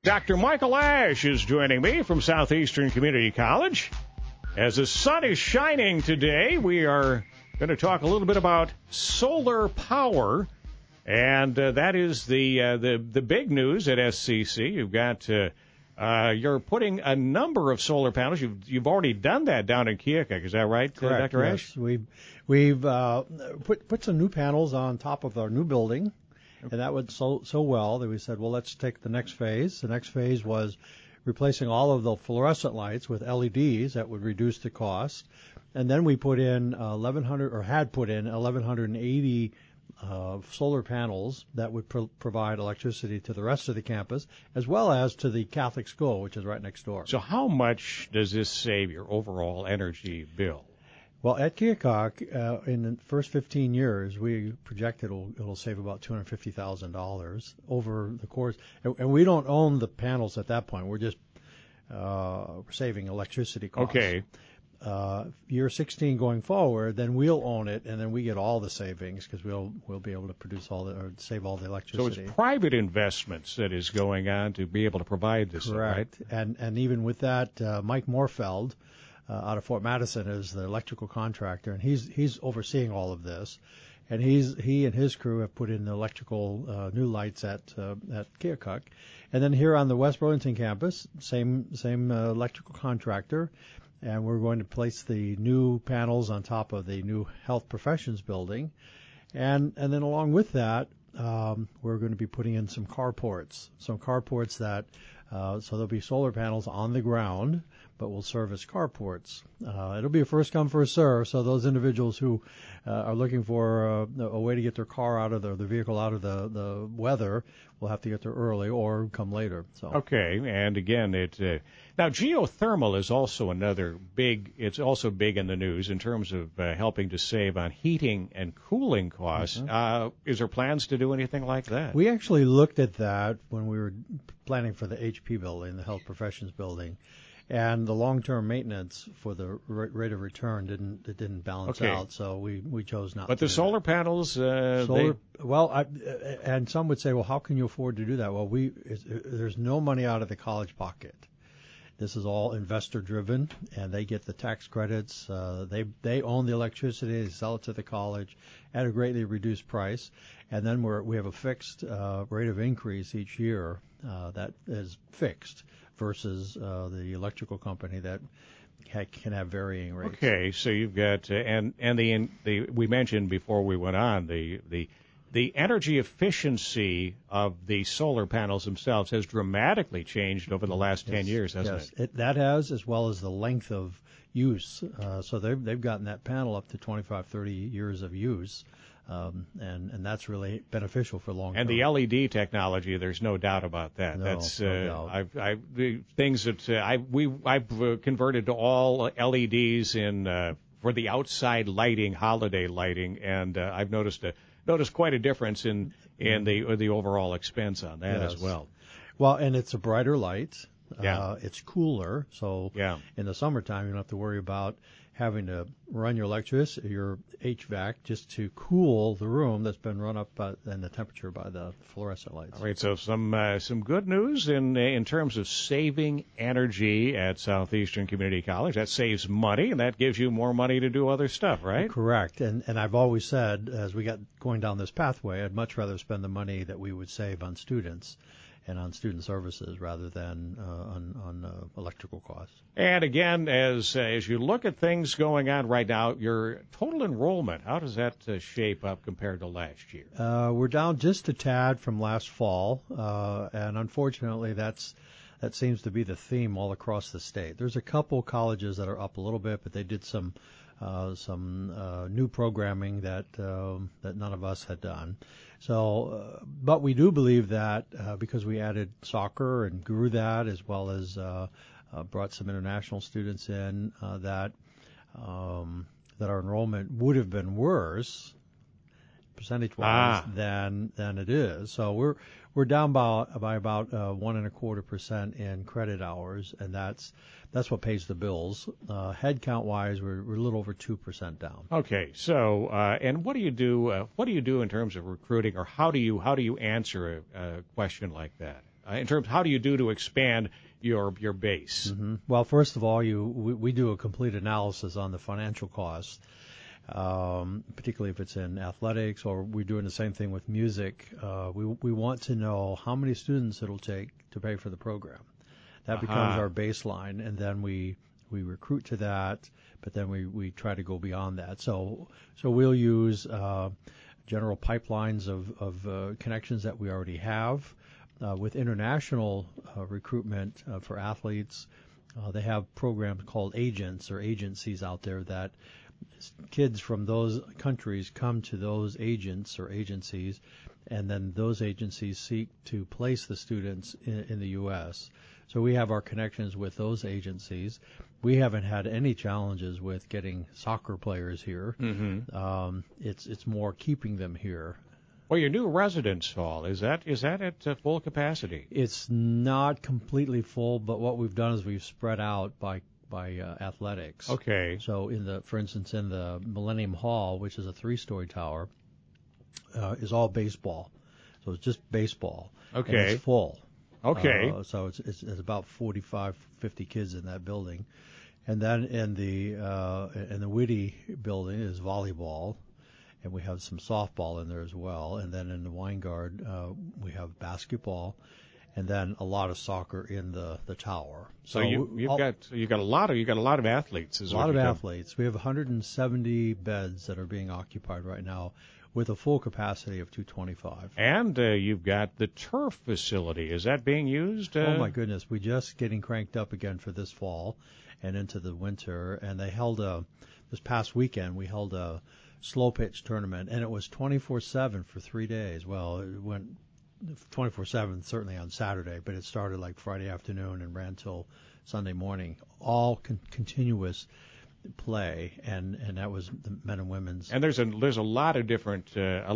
Dr. Michael Ash is joining me from Southeastern Community College. As the sun is shining today, we are going to talk a little bit about solar power, and that is the big news at SCC. You've got you're putting a number of solar panels. You've already done that down in Keokuk, is that right, Correct, Dr. yes. Ash? We've put some new panels on top of our new building, and that went so well that we said, well, let's take the next phase. The next phase was replacing all of the fluorescent lights with LEDs that would reduce the cost. And then we put in 1,180 solar panels that would provide electricity to the rest of the campus, as well as to the Catholic school, which is right next door. So how much does this save your overall energy bill? Well, at Keokuk, in the first 15 years, we project it'll save about $250,000 over the course. And we don't own the panels at that point. We're just saving electricity costs. Okay. Year 16 going forward, then we'll own it, and then we get all the savings because we'll be able to save all the electricity. So it's private investments that is going on to be able to provide this. Correct. Right? And even with that, Mike Morfeld out of Fort Madison is the electrical contractor, and he's overseeing all of this. And he and his crew have put in the electrical new lights at Keokuk. And then here on the West Burlington campus, same electrical contractor. And we're going to place the new panels on top of the new health professions building. And then along with that, we're going to be putting in some carports that, so there'll be solar panels on the ground, but will serve as carports. It'll be a first come, first serve, so those individuals who are looking for a way to get their car out of the vehicle out of the weather will have to get there early or come later. So. Okay, and again, now geothermal is also it's also big in the news in terms of helping to save on heating and cooling costs. Mm-hmm. Is there plans to do anything like that? We actually looked at that when we were planning for the HP building, the health professions building. And the long-term maintenance for the rate of return didn't balance out, so we chose not. But to the solar panels, and some would say, well, how can you afford to do that? Well, there's no money out of the college pocket. This is all investor-driven, and they get the tax credits. They own the electricity. They sell it to the college at a greatly reduced price, and then we have a fixed rate of increase each year that is fixed. Versus the electrical company that can have varying rates. Okay, so you've got and we mentioned before we went on the energy efficiency of the solar panels themselves has dramatically changed over the last 10 years, hasn't it? That has, as well as the length of use. So they've gotten that panel up to 25, 30 years of use. And that's really beneficial for long term. And the LED technology, there's no doubt about that. No, that's no doubt. the things that I've converted to all LEDs for the outside lighting, holiday lighting, and I've noticed quite a difference in the overall expense on that as well. Well, and it's a brighter light. Yeah. It's cooler, so in the summertime you don't have to worry about having to run your HVAC just to cool the room that's been run up and the temperature by the fluorescent lights. All right, so some good news in terms of saving energy at Southeastern Community College. That saves money, and that gives you more money to do other stuff, right? Correct. And I've always said, as we got going down this pathway, I'd much rather spend the money that we would save on students and on student services rather than on electrical costs. And again, as you look at things going on right now, your total enrollment, how does that shape up compared to last year? We're down just a tad from last fall, and unfortunately that seems to be the theme all across the state. There's a couple colleges that are up a little bit, but they did some new programming that none of us had done. So, but we do believe that because we added soccer and grew that, as well as brought some international students in, that our enrollment would have been worse percentage-wise than it is. So we're down by about 1.25% in credit hours, and that's what pays the bills. Head count-wise, we're a little over 2% down. Okay, so and what do you do? What do you do in terms of recruiting, or how do you answer a question like that? in terms of how do you do to expand your base? Mm-hmm. Well, first of all, we do a complete analysis on the financial costs, particularly if it's in athletics, or we're doing the same thing with music. We want to know how many students it'll take to pay for the program. That becomes our baseline, and then we recruit to that, but then we try to go beyond that. So we'll use general pipelines of connections that we already have. With international recruitment for athletes, they have programs called agents or agencies out there that kids from those countries come to those agents or agencies, and then those agencies seek to place the students in the U.S. So we have our connections with those agencies. We haven't had any challenges with getting soccer players here. Mm-hmm. It's more keeping them here. Well, your new residence hall, is that at full capacity? It's not completely full, but what we've done is we've spread out by athletics. Okay. So for instance, in the Millennium Hall, which is a 3-story tower, is all baseball. So it's just baseball. Okay. And it's full. Okay. So it's about 45, 50 kids in that building. And then in the Whitty building is volleyball, and we have some softball in there as well. And then in the Weingard, we have basketball, and then a lot of soccer in the tower. So you've got a lot of athletes. A lot of athletes. We have 170 beds that are being occupied right now, with a full capacity of 225. And you've got the turf facility. Is that being used? Oh my goodness, we're just getting cranked up again for this fall and into the winter. And they held this past weekend, we held a slow pitch tournament, and it was 24/7 for 3 days. Well, it went 24/7 certainly on Saturday, but it started like Friday afternoon and ran till Sunday morning. All continuous play, and that was the men and women's. And there's a lot of different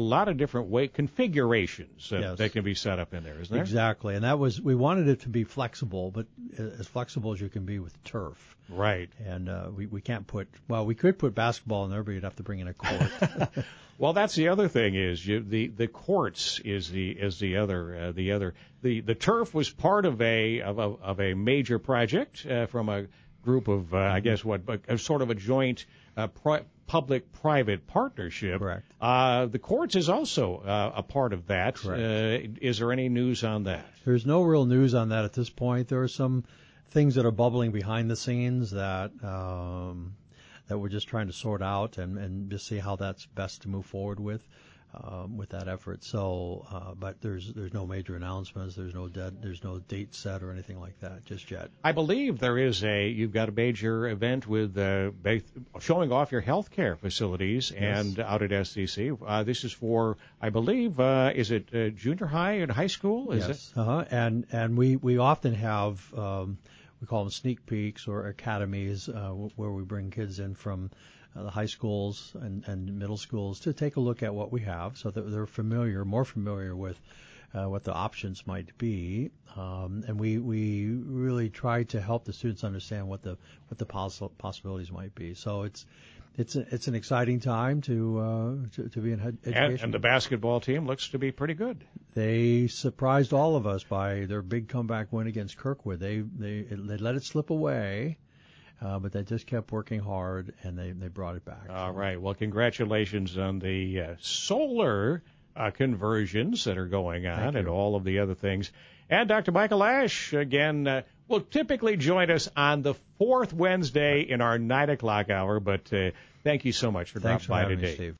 way configurations that can be set up in there, isn't there? Exactly, and we wanted it to be flexible, but as flexible as you can be with turf. Right. And we can't we could put basketball in there, but you'd have to bring in a court. Well, that's the other thing is the courts is the other. The turf was part of a major project from a group of sort of a joint public-private partnership. Correct. The courts is also a part of that. Correct. Is there any news on that? There's no real news on that at this point. There are some things that are bubbling behind the scenes that we're just trying to sort out and just see how that's best to move forward with that effort. So, but there's no major announcements. There's no date set or anything like that just yet. I believe you've got a major event with showing off your healthcare facilities. Yes. And out at SCC. This is for, I believe, is it junior high and high school? Is yes. It? And we often have we call them sneak peeks or academies where we bring kids in from the high schools and middle schools to take a look at what we have, so that they're more familiar with what the options might be, and we really try to help the students understand what the possibilities might be. So it's an exciting time to be in education. And the basketball team looks to be pretty good. They surprised all of us by their big comeback win against Kirkwood. They let it slip away. But they just kept working hard, and they brought it back. All right. Well, congratulations on the solar conversions that are going on and all of the other things. And Dr. Michael Ash, again, will typically join us on the fourth Wednesday in our 9 o'clock hour. But thank you so much for dropping by today. Steve.